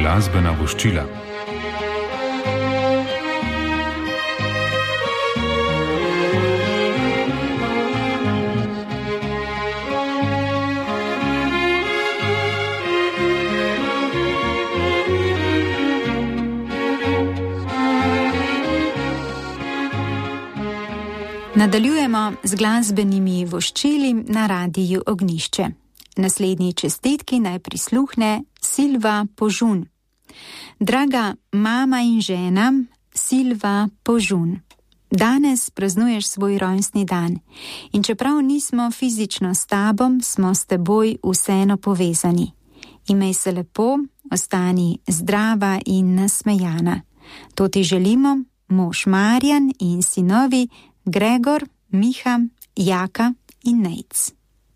glasbena voščila. Nadaljujemo z glasbenimi voščili na Radiu Ognjišče. Naslednji čestitki naj prisluhne Silva Požun. Draga mama in žena, Silva Požun, danes praznuješ svoj rojstni dan in čeprav nismo fizično s tobom, smo s teboj vseeno povezani. Imej se lepo, ostani zdrava in nasmejana. To ti želimo, mož Marjan in sinovi Gregor, Miha, Jaka in Nejc.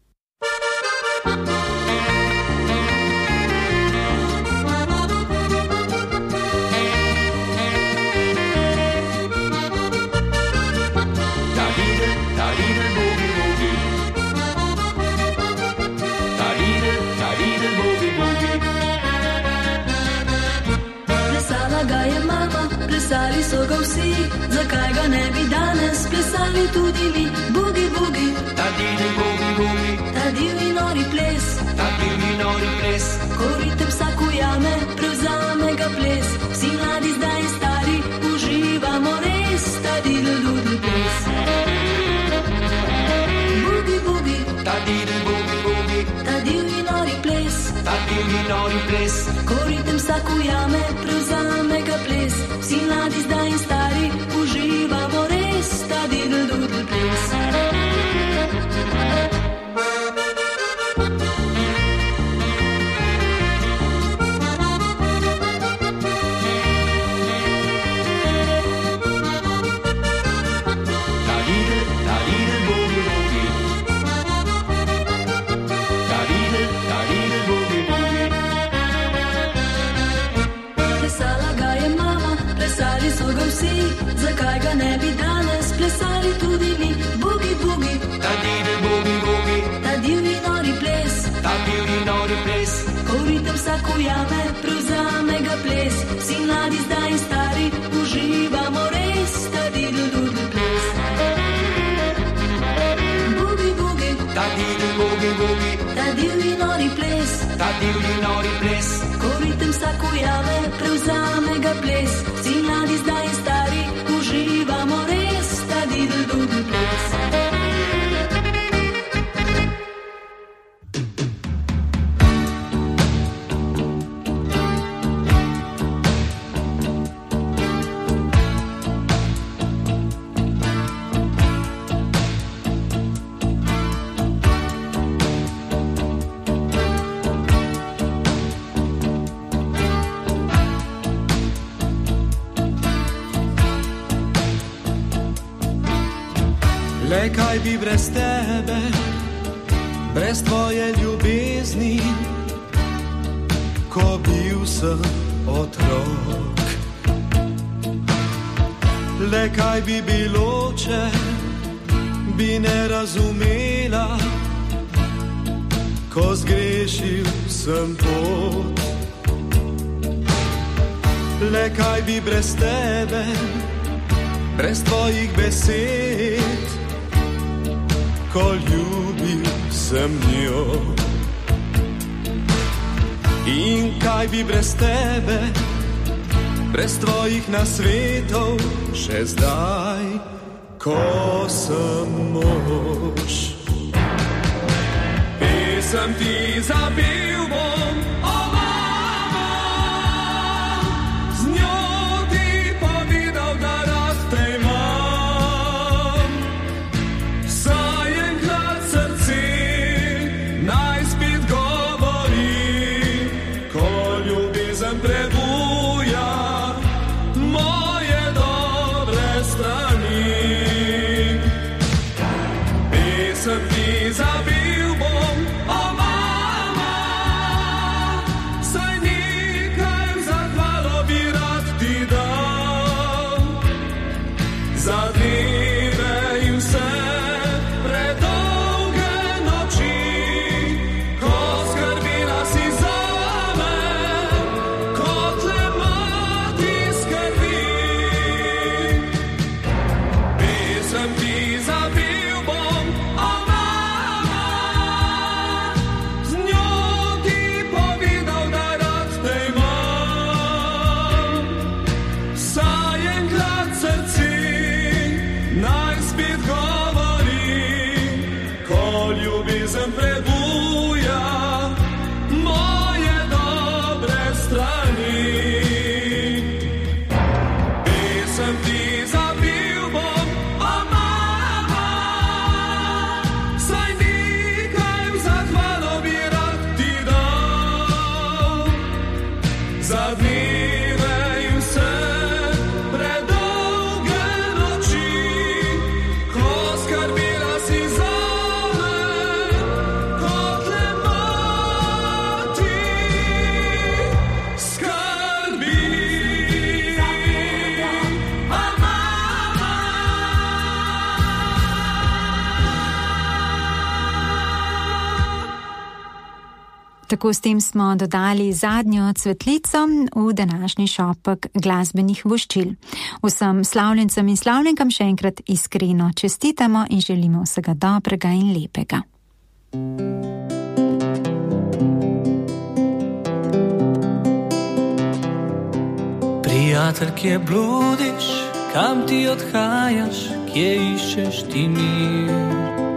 Plesala ga je mama, plesali so ga vsi, zakaj ga ne bi danes plesali tudi mi? Bugi, bugi, ta divji bugi, bugi, ta divji nori ples, ta divji nori ples, ko ritem vsak ujame, prevzame ga ples. Vsi mladi zdaj in stari uživamo res ta divji ludni ples. Bugi, bugi, ta divji bugi, bugi, ta divji nori ples, ta divji nori ples, ko ritem vsak ujame, prevzame ga ples. Vsi mladi zdaj in stari uživamo res ta divji ludni ples. Zakaj ga ne bi danes plesali tudi mi? Bugi, bugi, ta divji bugi, bugi, ta divji nori ples, ta divji nori ples, ko ritem vsak ujame, prevzame ga ples. Vsi mladi zdaj in stari uživamo res ta divji ludni ples. Bugi, bugi, ta divji bugi, bugi, ta divji nori ples, ta divji nori ples, ko ritem vsak ujame, prevzame ga ples. Vsi mladi zdaj in stari uživamo res ta divji ludni ples. Le kaj bi brez tebe, brez tvoje ljubezni, ko bil sem otrok. Le kaj bi bilo, če bi ne razumela, ko zgrešil sem pot. Le kaj bi brez tebe, brez tvojih besed, ko ljubil sem njo. In kaj bi brez tebe, brez tvojih nasvetov, še zdaj, ko sem mož. Pesem ti zapel bom, o mama, z njo ti povedal, da rad te imam. Saj enkrat srce naj spet govori, ko ljubezen prebuja moje dobre strani. Pesem ti zapel bom, o mama, Tako s tem smo dodali zadnjo cvetlico v današnji šopek glasbenih voščil. Vsem slavljencem in slavljenkam še enkrat iskreno čestitamo in želimo vsega dobrega in lepega. Prijatelj, kje bludiš, kam ti odhajaš, kje iščeš ti mir?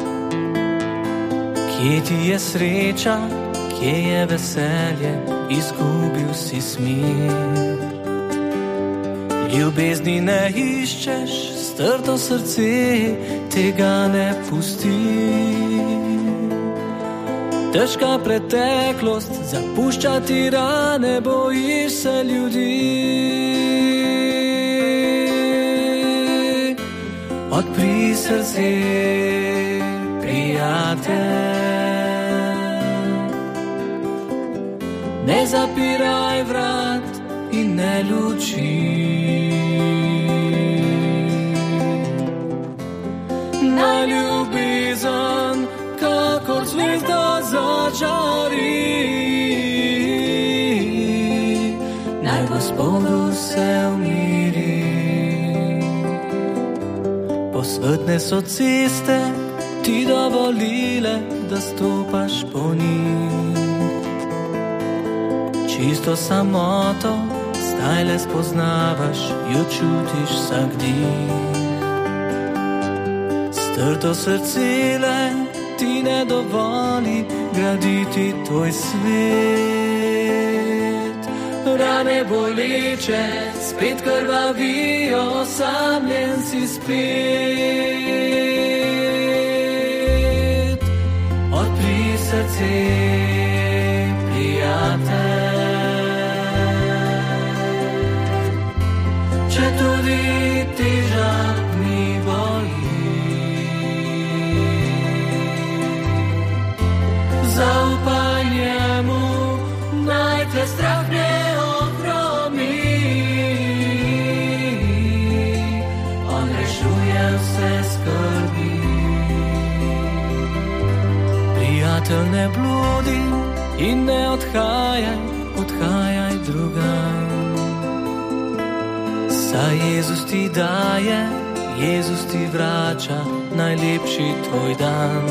Kje ti je sreča, kje je veselje, izgubil si smir? Ljubezni ne iščeš, strto srce tega ne pusti. Težka preteklost, zapuščati rane, bojiš se ljudi. Odpri srce, prijatelj, ne zapiraj vrat in ne luči. Naj ljubezen, kakor zvezda začari, naj Gospodu se umiri. Posvetne so ceste ti dovolile, da stopaš po njih. Čisto samoto zdaj le spoznavaš, jo čutiš vsak dih. Strto srce le ti ne dovoli graditi tvoj svet. Rane boleče spet krvavijo, osamljen si spet. Odpri srce, prijatelj, če tudi težak mi boji. Zaupaj njemu, naj te strah ne ohromi. On rešuje vse skrbi. Prijatelj, ne bludi in ne odhajaj drugam. Saj Jezus ti daje, Jezus ti vrača najlepši tvoj dan.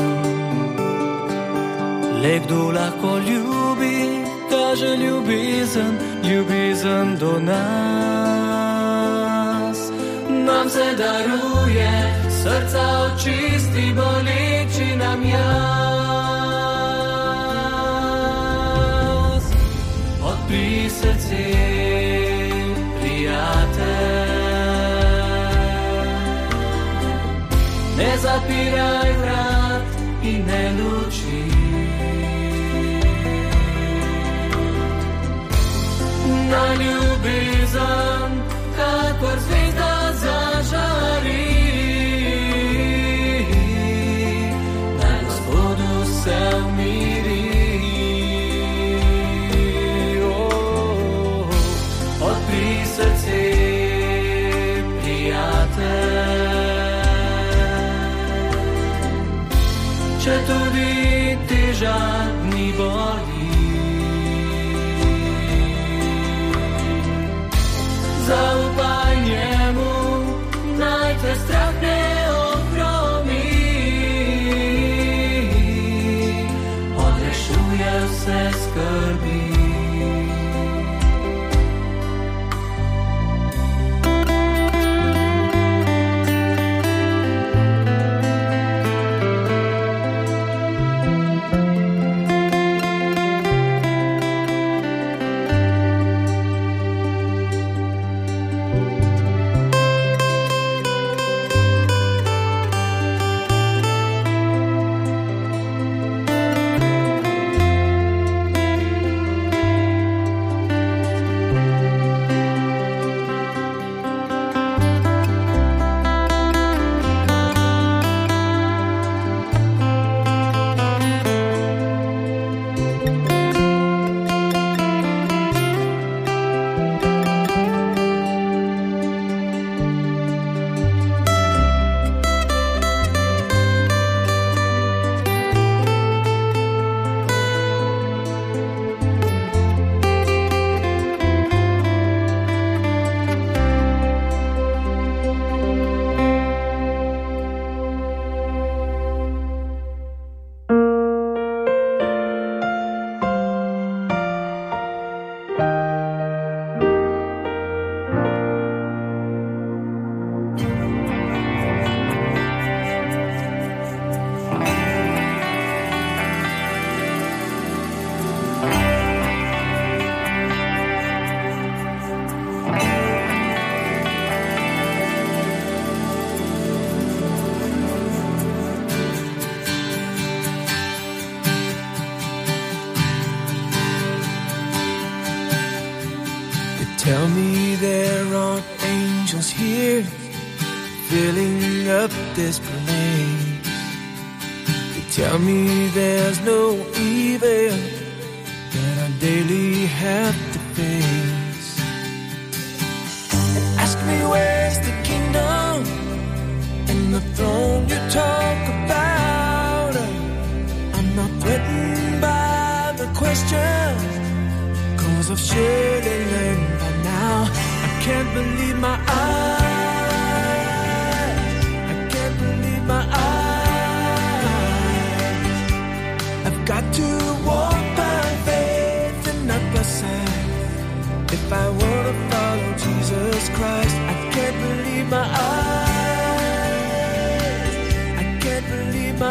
Le kdo lahko ljubi, kaže ljubezen do nas. Nam se daruje, srca očisti, boleči nam jaz. Odpri srce, prijatelj, ne zapiraj vrat in ne luči. Na ljubezen, kakor zvezda zažari, naj Gospodu se umiri. Odpri srce, prijatelj, če tudi težak mi boli. Zaupaj njemu, naj te strah ne ohromi. On rešuje vse skrbi. Tell me there aren't angels here filling up this place. They tell me there's no evil that I daily have to face. And ask me where's the kingdom and the throne you talk about. I'm not threatened by the question, 'cause I've surely learned by now. I can't believe my eyes. I can't believe my eyes. I've got to walk by faith and not by sight. If I want to follow Jesus Christ, I can't believe my eyes. I can't believe my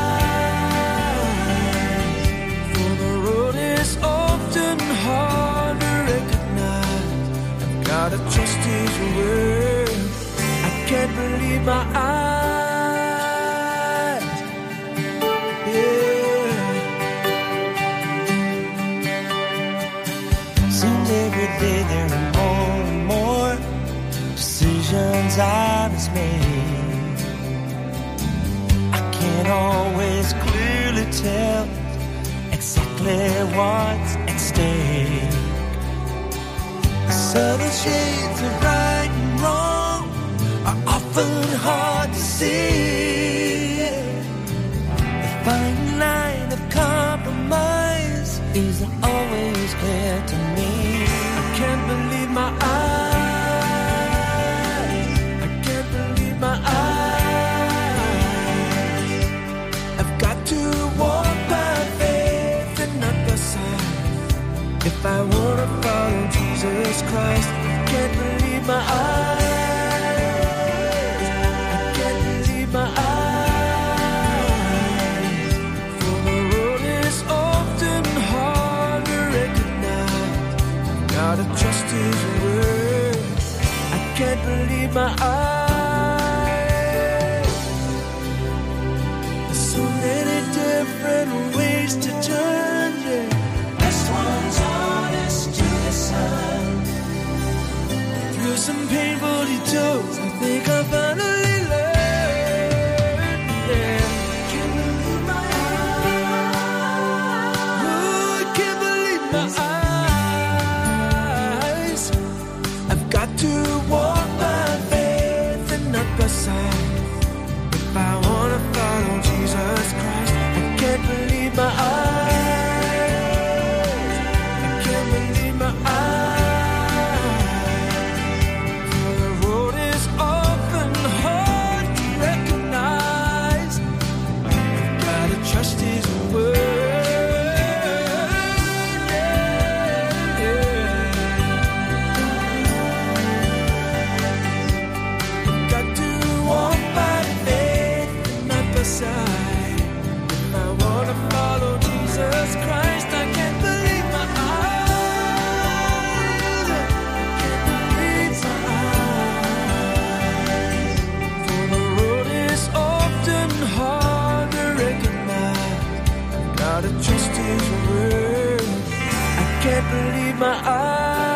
eyes. For the road is often hard to recognize. I've gotta trust His word. I can't believe my eyes. Yeah. Seems every day there are more and more decisions I must make. I can't always clearly tell exactly what's at stake. The subtle shades of right and wrong are often hard to see. The fine line of compromise isn't always clear to me. I can't believe my eyes. I can't believe my eyes. I've got to walk by faith and not by sight. If I want to follow Jesus Christ, I can't believe my eyes. I can't believe my eyes. For the road is often hard to recognize. I've gotta trust His word. I can't believe my eyes. There's so many different ways to turn, yeah. Best one's honest to listen. Through some painful detours, I think I finally learned. Yeah. Can't believe my eyes. Oh, I can't believe my eyes. I've got to walk by faith and not by sight. If I want to follow Jesus Christ, I can't believe my eyes. I can't believe my eyes. For the road is often hard to recognize. I've gotta trust His word. Yeah, yeah. I've got to walk by faith and not by sight. If I want to follow Jesus Christ, I can't believe my eyes. I can't believe my eyes. For the road is often hard to recognize. I've gotta trust His word. I can't believe my eyes.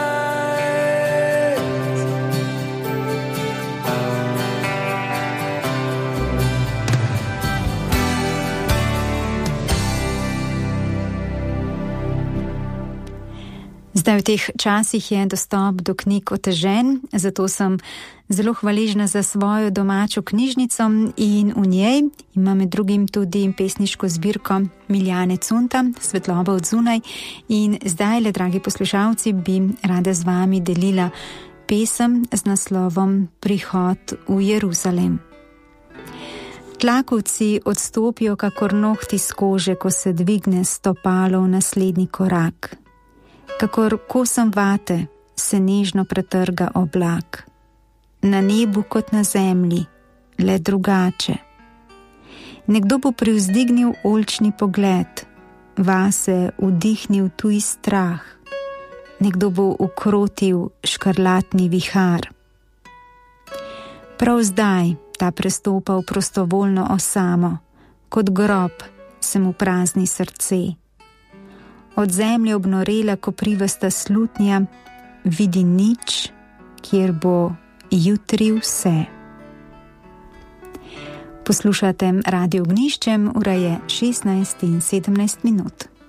Zdaj v teh časih je dostop do knjig otežen, zato sem zelo hvaležna za svojo domačo knjižnico in v njej imam med drugim tudi pesniško zbirko Miljane Cunta, Svetloba od zunaj. In zdaj, le dragi poslušalci, bi rada z vami delila pesem z naslovom Prihod v Jeruzalem. Tlakovci odstopijo kakor nohti z kože, ko se dvigne stopalo v naslednji korak. Kakor kosem vate se nežno pretrga oblak. Na nebu kot na zemlji, le drugače. Nekdo bo privzdignil oljčni pogled, vase vdihnil tuj strah. Nekdo bo ukrotil škrlatni vihar. Prav zdaj ta prestopa v prostovoljno osamo, kot grob se mu prazni srce. Od zemlje obnorela koprivasta slutnja, vidi nič, kjer bo jutri vse. Poslušate Radio Ognjišče, ura je 16:17.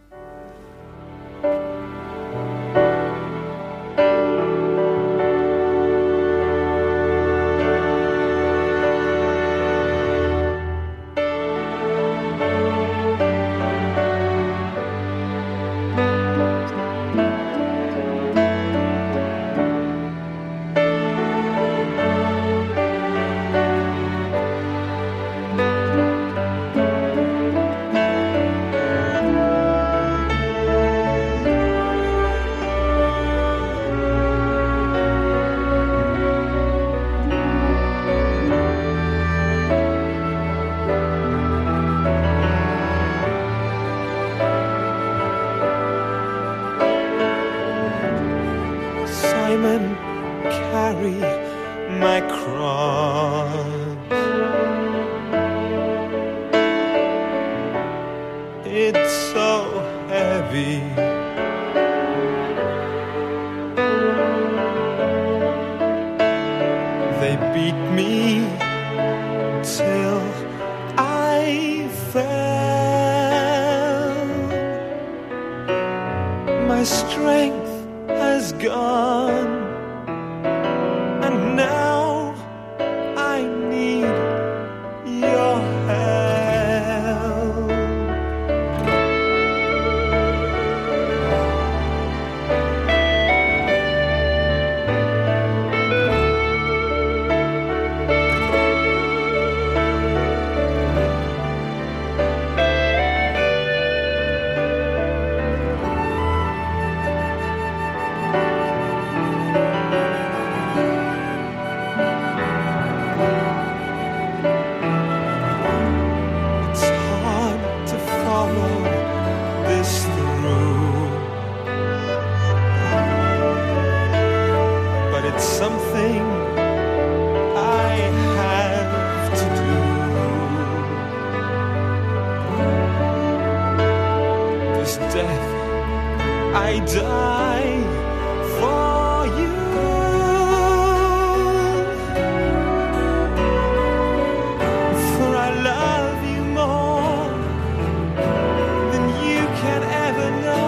Simon, carry my cross. It's so heavy. They beat me till I fell. My strength has gone, and now I need your help. Something I have to do. This death I die for you. For I love you more than you can ever know.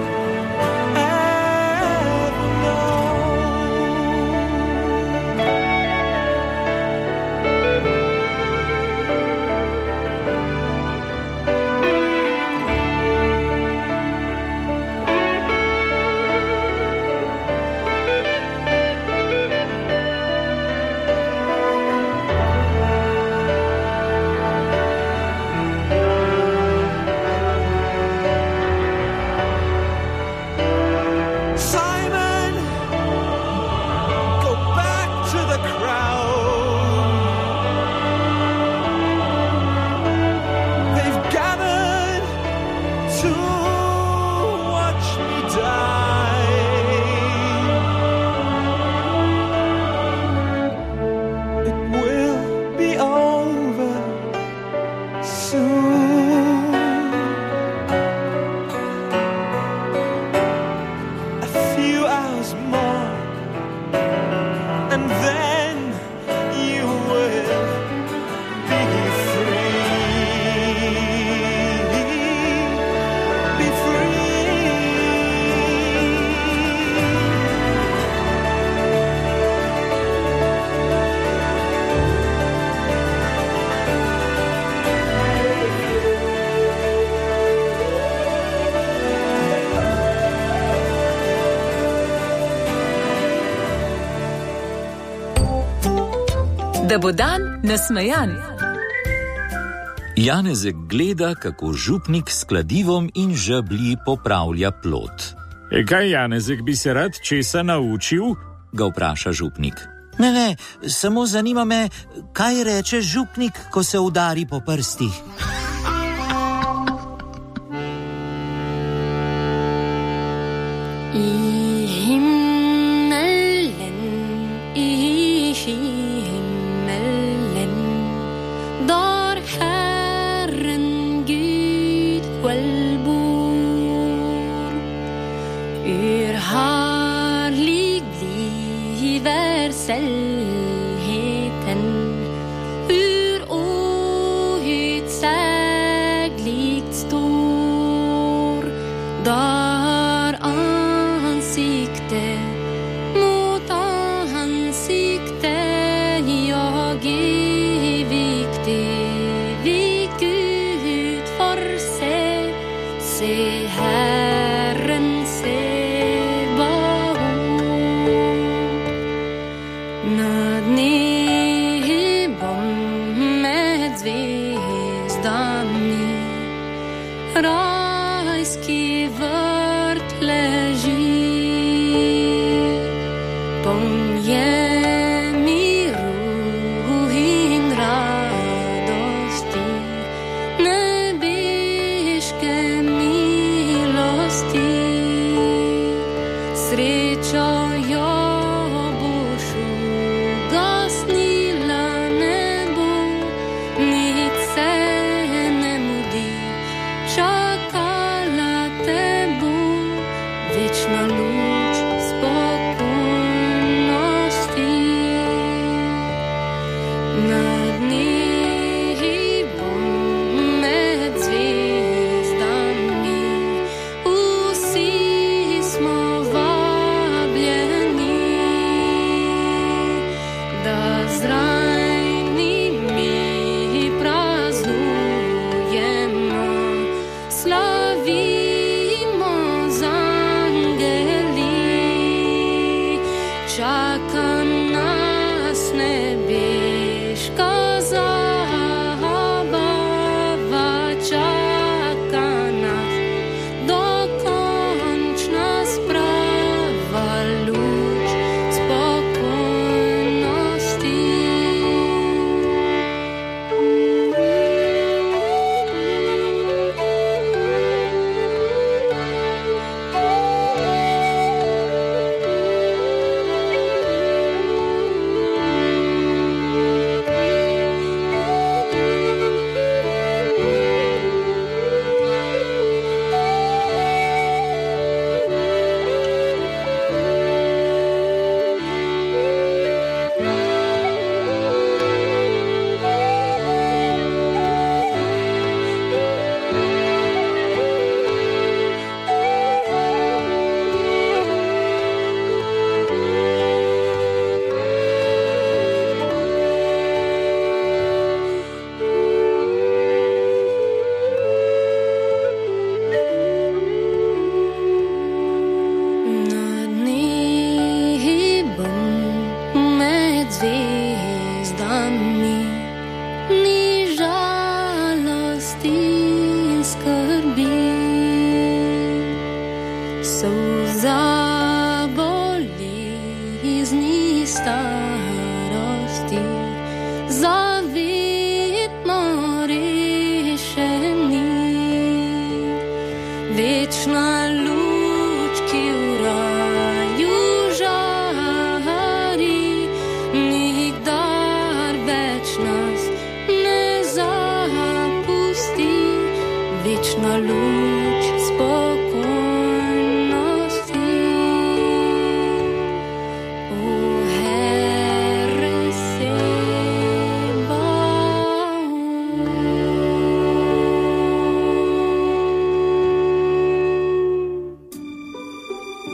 Da bo dan nasmejan. Janezek gleda, kako župnik s kladivom in žeblji popravlja plot. Kaj, Janezek, bi se rad česa naučil? Ga vpraša župnik. Ne, samo zanima me, kaj reče župnik, ko se udari po prstih. Har selvheten ur outsägligt stor, där ansikte mot ansikte jag är viktig vid Gud får se Herren rajski vrt leži, polnje miru in radosti, nebeške milosti. Srečo jo boš ugasnila, ne bo, nič se ne mudi, čakala te bo večna luč spokojnosti. Nad nebom med zvezdami vsi smo vabljeni, da z rajnimi praznujemo, slavimo z angeli. Čaka nas nebeška zabava, čaka nas dokončna sprava, luč spokojnosti. Nad nebom med zvezdami ni žalosti in skrbi, solza bolezni starosti zavedno rešeni. Večna luč, ki v raju žari, nikdar več nas ne zapusti. Večna luč spokojnosti. O Herre Sebaot.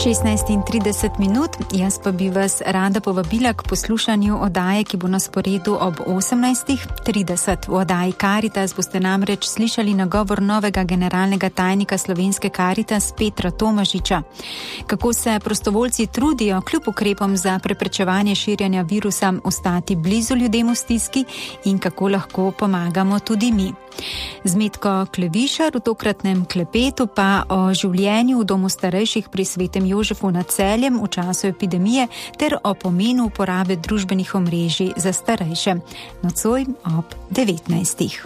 16:30, jaz pa bi vas rada povabila k poslušanju oddaje, ki bo na sporedu ob 18:30. V oddaji Karitas boste namreč slišali nagovor novega generalnega tajnika Slovenske Karitas Petra Tomažiča. Kako se prostovoljci trudijo kljub ukrepom za preprečevanje širjenja virusa ostati blizu ljudem v stiski in kako lahko pomagamo tudi mi. Zmetko Klevišar v tokratnem klepetu pa o življenju v domu starejših pri Svetem Jožefu nad Celjem v času epidemije ter o pomenu uporabe družbenih omrežij za starejše. Nocoj ob 19.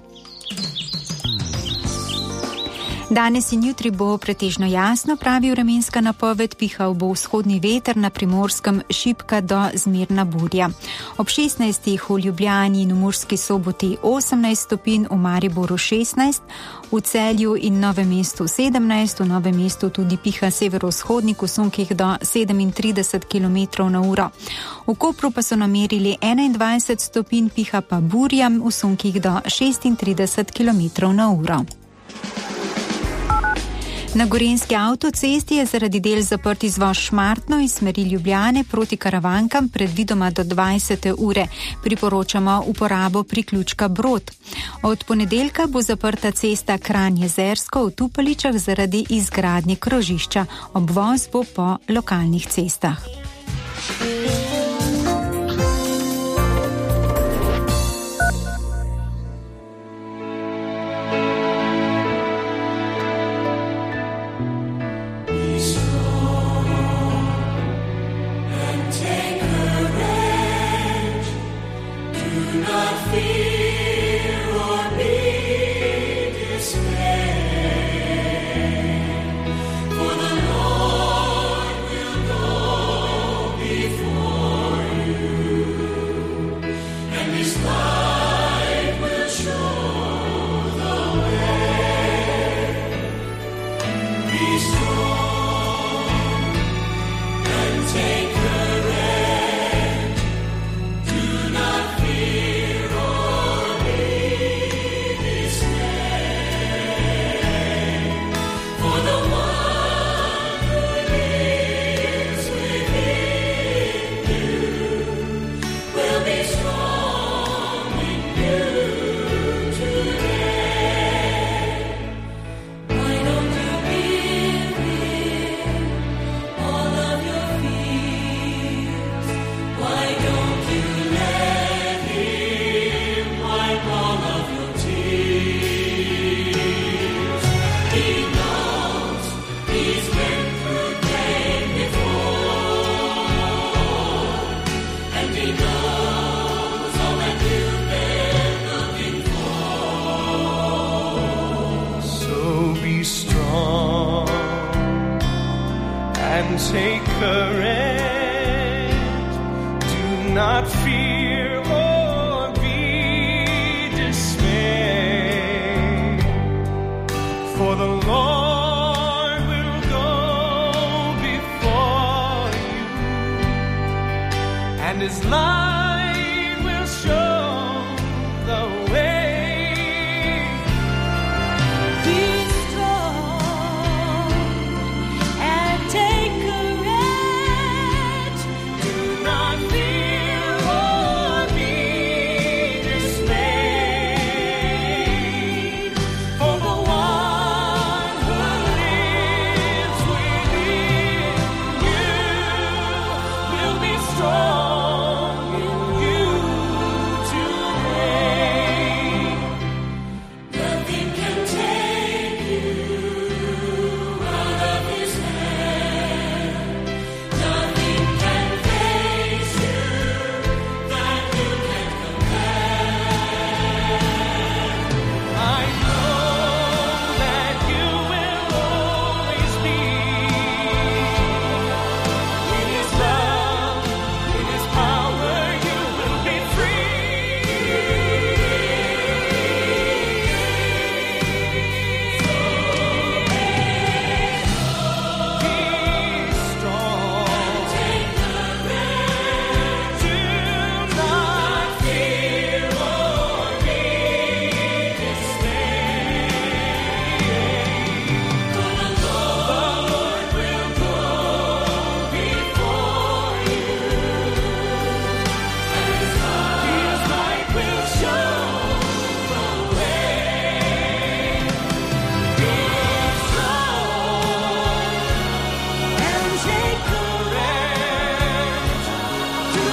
Danes in jutri bo pretežno jasno, pravi vremenska napoved, pihal bo vzhodni veter, na Primorskem šibka do zmerna burja. Ob 16. v Ljubljani in v Murski Soboti 18 stopinj, v Mariboru 16, v Celju in Novem mestu 17, v Novem mestu tudi piha severovzhodnik v sunkih do 37 km/h. V Kopru pa so namerili 21 stopinj, piha pa burja v sunkih do 36 km/h. Na Gorenjski avtocesti je zaradi del zaprt izvoz Šmartno iz smeri Ljubljane proti Karavankam predvidoma do 20. ure. Priporočamo uporabo priključka Brod. Od ponedeljka bo zaprta cesta Kranj-Jezersko v Tupaličah zaradi izgradnje krožišča. Obvoz bo po lokalnih cestah. Take courage, do not fear or be dismayed, for the Lord will go before you, and His light will show the way. Strong in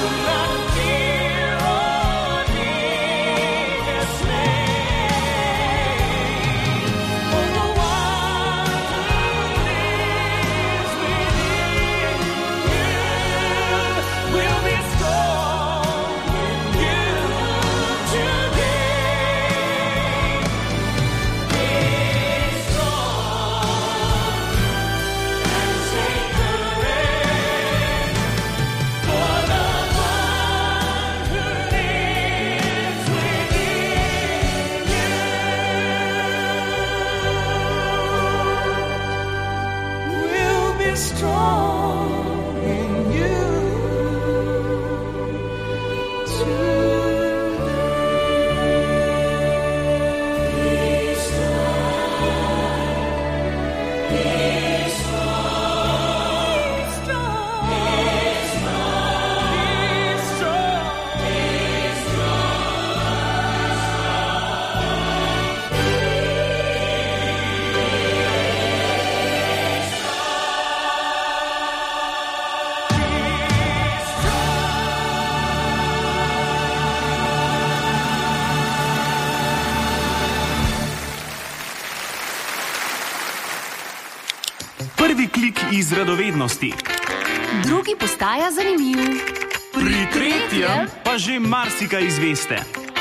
Prvi klik iz radovednosti. Drugi postaja zanimiv. Pri tretjem pa že marsikaj izveste.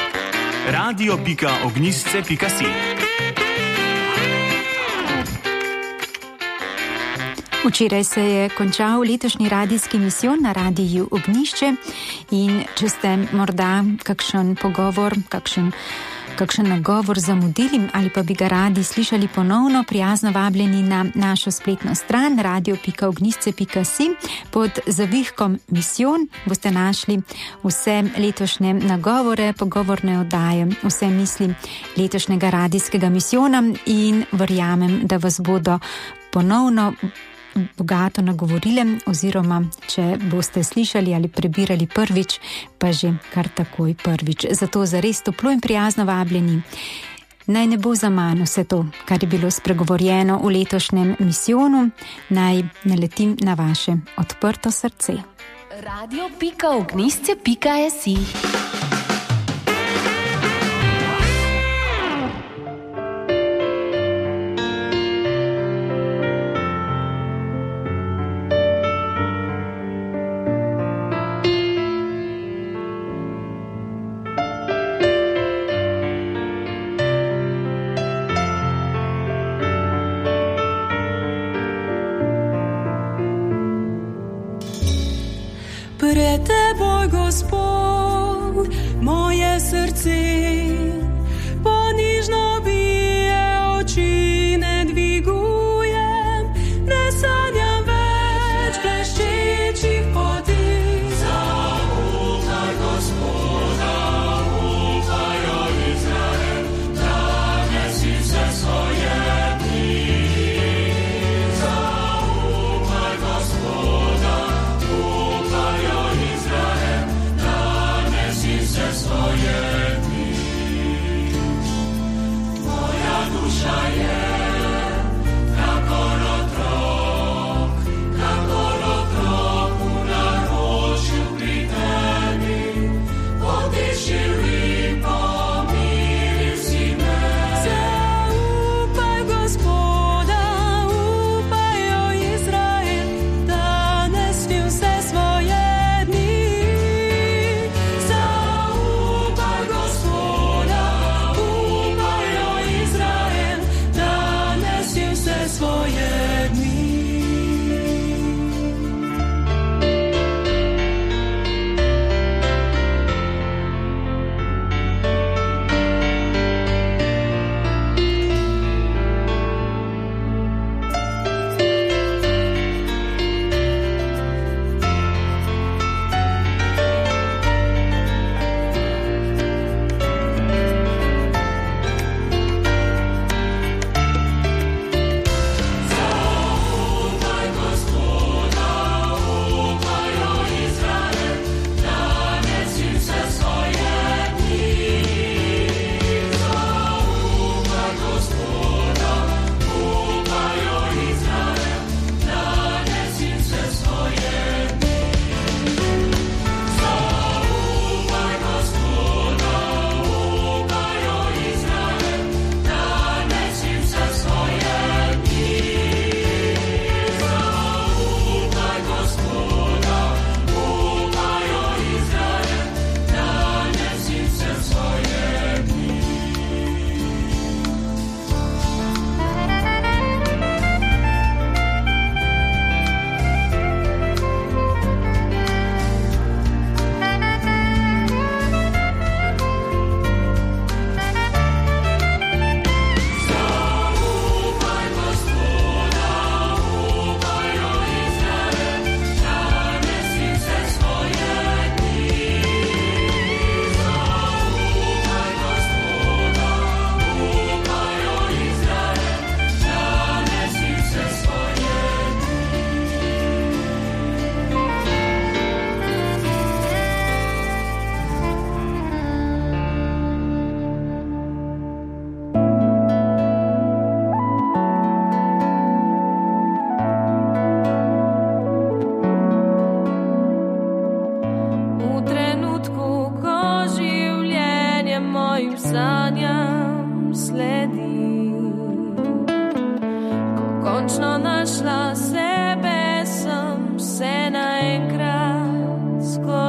radio.ognjišče.si. Včeraj se je končal letošnji radijski misijon na radiju Ognjišče in če ste morda kakšen pogovor, kakšen nagovor zamudili ali pa bi ga radi slišali ponovno, prijazno vabljeni na našo spletno stran radio.ognjišče.si. Pod zavihkom misijon boste našli vse letošnje nagovore, pogovorne oddaje, vse misli letošnjega radijskega misijona in verjamem, da vas bodo ponovno bogato nagovorile oziroma če boste slišali ali prebirali prvič, pa že kar takoj prvič. Zato zares toplo in prijazno vabljeni. Naj ne bo zaman vse to, kar je bilo spregovorjeno v letošnjem misijonu, naj naletim na vaše odprto srce. radio.ognjišče.si. Pred teboj, Gospod,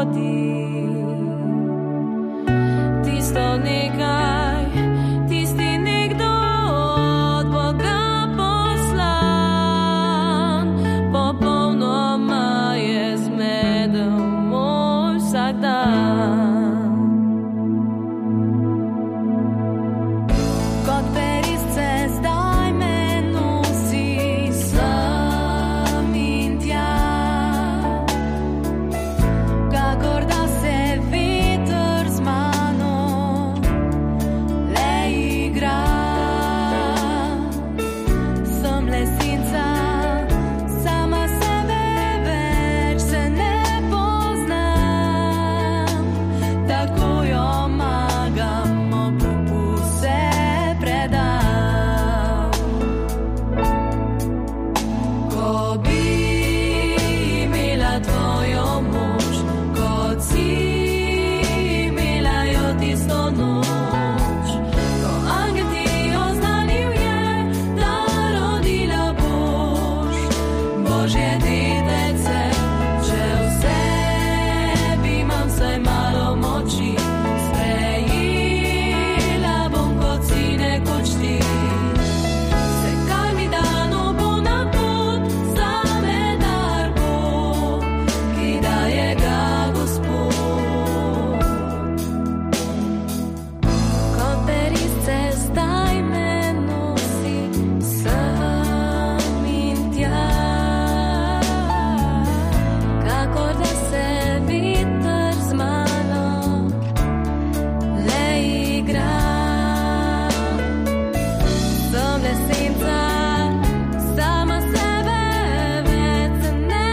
rodi. Tisto nekaj, tisti nekdo od Boga poslan, popolnoma je zmedel moj vsak dan. Kot perisce zdaj me nosi sem in tja, kakor da se veter z mano le igra. Sem le senca, sama sebe več se ne poznam, tako jo magam, obupu se predam. Ko bi imela tvojo moč, kot si imela jo tisto noč, ko angel ti oznanil je, da rodila boš, Božje detece. Če v sebi imam vsaj malo moči, sprejela bom kot si nekoč ti. Vse, kar mi dano bo na pot, zame dar bo, ki daje ga Gospod. Kot perisce zdaj me nosi sem in tja, kakor da se veter z mano le igra. Sem le senca, sama sebe več se ne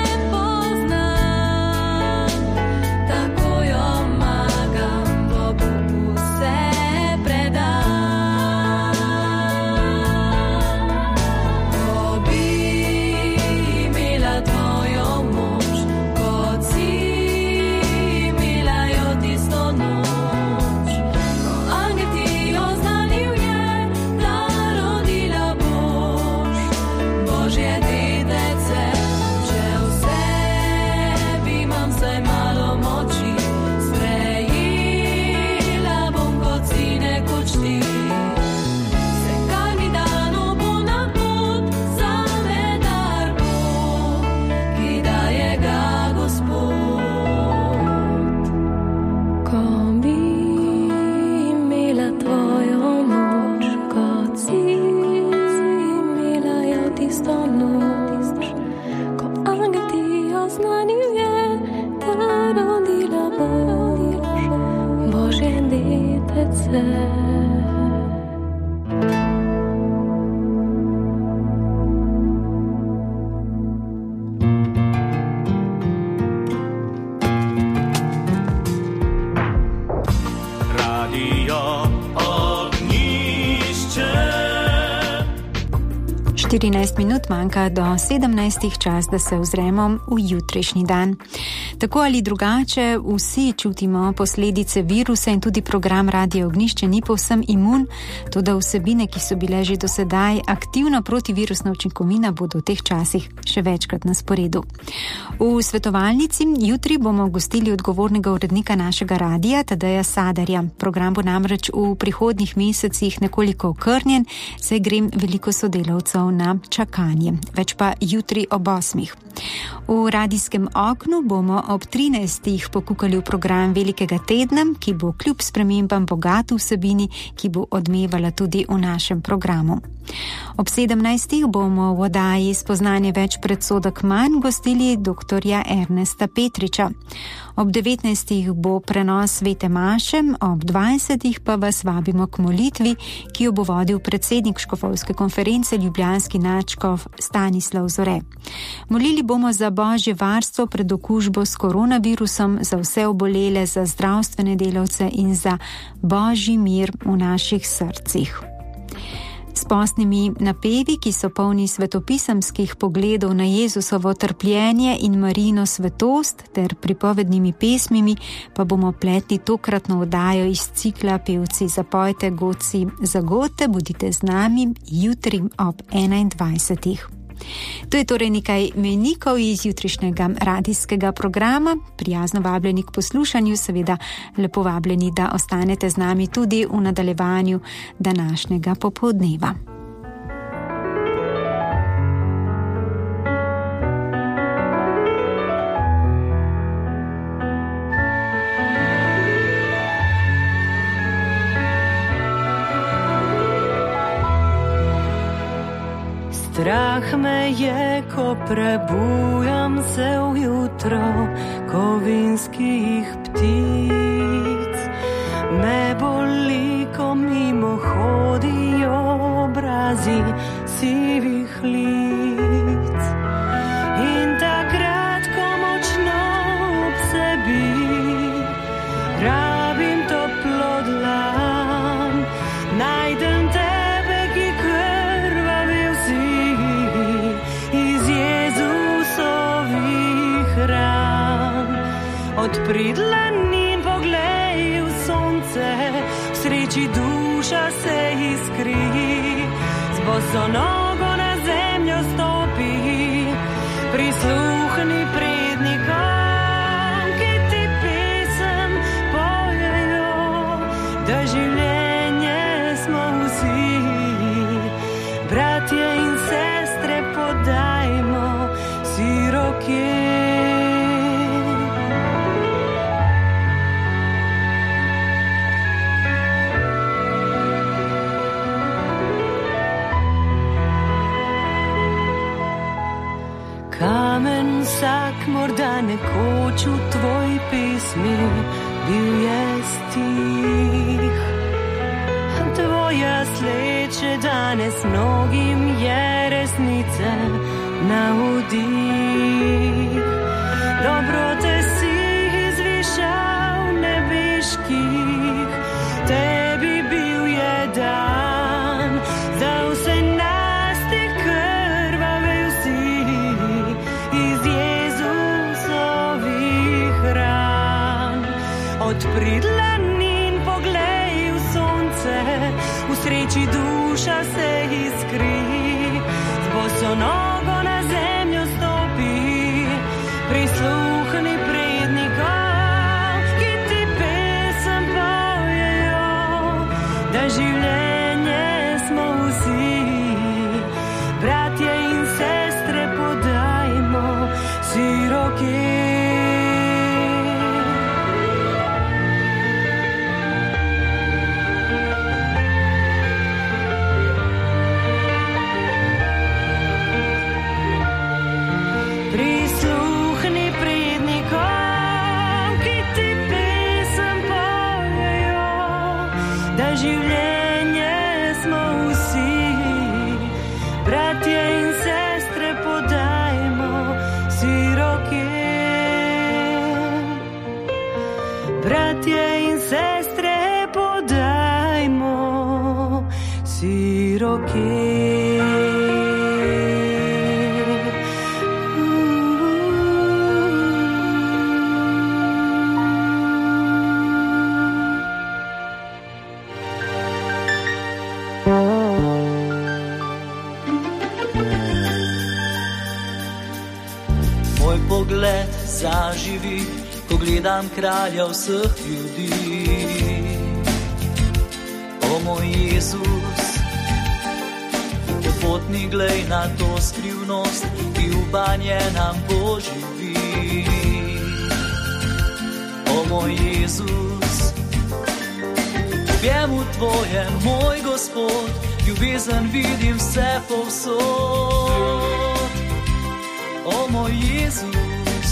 poznam, tako jo magam, Bogu se predam. Ko bi imela tvojo moč, kot si imela jo tisto noč, ko angel ti oznanil je, da rodila boš, Božje detece. Če v sebi imam vsaj malo moči, sprejela bom kot si nekoč ti. Vse, kar mi dano bo na pot, zame dar bo, ki daje ga Gospod. Ko bi imela tvojo moč, kot si imela jo tisto noč, ko angel ti oznanil je, da rodila boš, Božje detece. Radio Ognišče. 14 minut manjka do 17. čas, da se ozremo v jutrišnji dan. Tako ali drugače, vsi čutimo posledice virusa in tudi program Radio Ognišče ni povsem imun, toda vsebine, ki so bile že do sedaj aktivna protivirusna učinkovina, bodo v teh časih še večkrat na sporedu. V svetovalnici jutri bomo gostili odgovornega urednika našega radija, Tadeja Sadarja. Program bo namreč v prihodnjih mesecih nekoliko okrnjen, saj gre veliko sodelavcev na čakanje. Več pa jutri ob 8. V radijskem oknu bomo ob 13. pokukali v program Velikega tedna, ki bo kljub spremembam bogat vsebini, ki bo odmevala tudi v našem programu. Ob 17. bomo v oddaji Spoznanje več predsodek manj gostili doktorja Ernesta Petriča. Ob 19. bo prenos svete maše, ob 20. pa vas vabimo k molitvi, ki jo bo vodil predsednik škofovske konference ljubljanski nadškof Stanislav Zore. Molili bomo za božje varstvo pred okužbo s koronavirusom, za vse obolele, za zdravstvene delavce in za božji mir v naših srcih. S postnimi napevi, ki so polni svetopisemskih pogledov na Jezusovo trpljenje in Marijino svetost ter pripovednimi pesmimi, pa bomo pletli tokratno oddajo iz cikla Pevci zapojte, godci zagote. Bodite z nami jutri ob 21. To je torej nekaj mejnikov iz jutrišnjega radijskega programa. Prijazno vabljeni k poslušanju, seveda lepo vabljeni, da ostanete z nami tudi v nadaljevanju današnjega popoldneva. Strah me je, ko prebujam se ujutro kovinskih ptic. Me boli, ko mimo hodijo obrazi sivih lic. In takrat, ko močno ob sebi rabim toplo dlan, najdem tebe, ki krvavil si iz Jezusovih ran. Odpri dlan in poglej v sonce, v sreči duša se iskri, z boso nogo na zemljo stopi, prisluhni prednikom, ki ti pesem pojejo, da življenje smo vsi, bratje in sestre, podajmo si roke. Kamen vsak morda nekoč v tvoj pesmi bil je stih. Tvoja sled še danes mnogim je resnice na vdih. Dobrote si izvišal nebeških, tebi bil je dan, za vse nas ti krvavel si iz Jezusovih ran. Odpri dlan in poglej v sonce, v sreči duša se iskri, z boso nogo na zemljo stopi, prisluhni prednikom, ki ti pesem pojejo, da življenje smo vsi, bratje in sestre, podajmo si roke. Prisluhni prednikom, ki ti pesem pojejo, da življenje smo vsi, bratje in sestre, podajmo si roke. Bratje in sestre, podajmo si roke. Moj pogled zaživi, ko gledam kralja vseh ljudi. O moj Jezus, potni glej na to skrivnost, ki v banje nam poživi. O moj Jezus, v objemu tvojem, moj Gospod, ljubezen vidim vse povsod. O moj Jezus,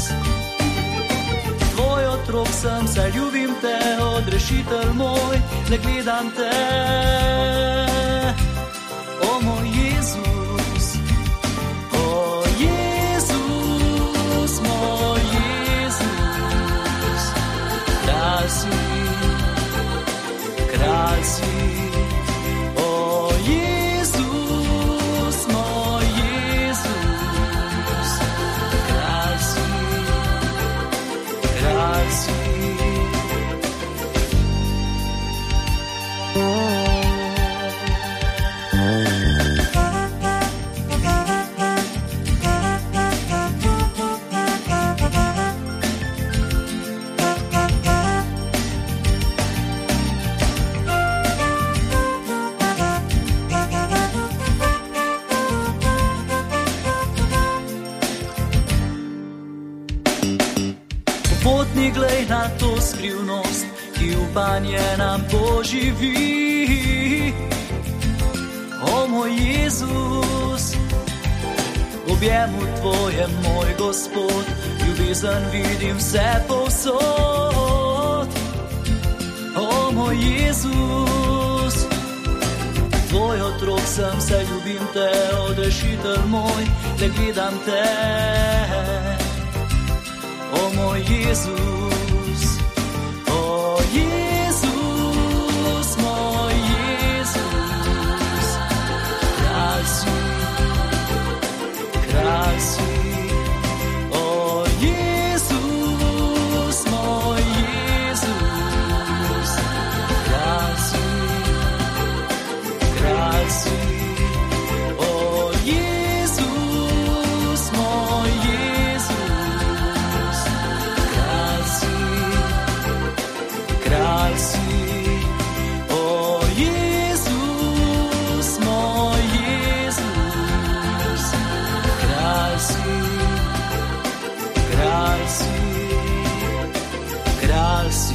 tvoj otrok sem, zaljubim te, odrešitelj moj, le gledam te. O moj Jezus, o Jezus, moj Jezus, kralj si, kralj si. O Jezus, moj Jezus, kralj si, kralj si. skrivnost, ki upanje nam poživi. O moj Jezus, v objemu tvojem, moj Gospod, ljubezen vidim vse povsod. O moj Jezus, tvoj otrok sem, se ljubim te, odrešitelj moj, te gledam te. O moj Jezus, o Jezus, moj Jezus, kralj si, kralj si. O Jezus, moj Jezus, kralj si, kralj si. O Jezus, moj Jezus, kralj si, kralj si. O Jezus, moj Jezus, kralj si, kralj si, kralj si.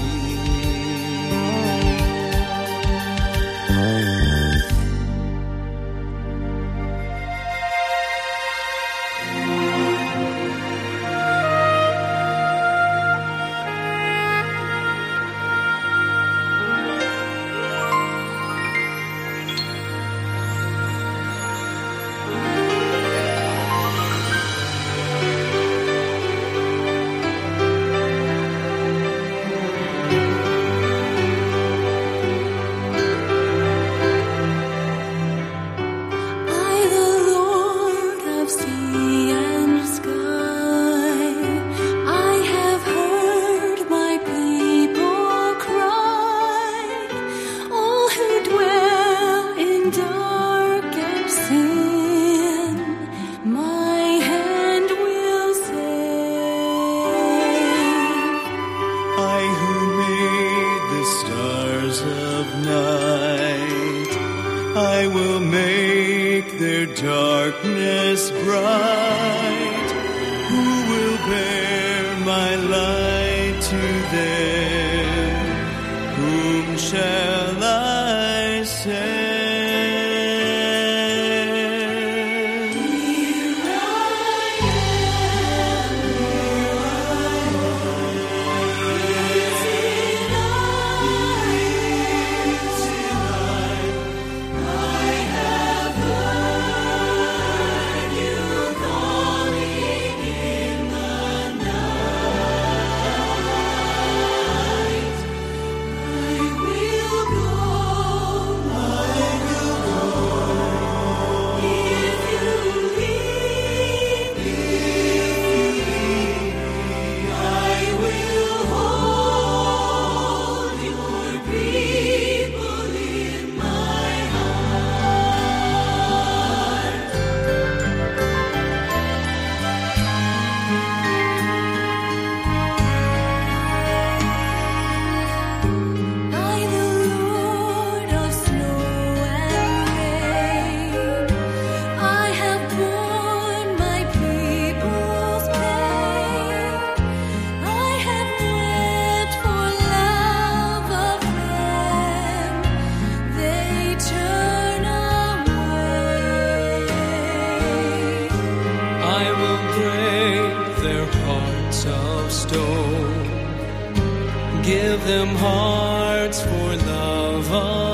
Give them hearts for love.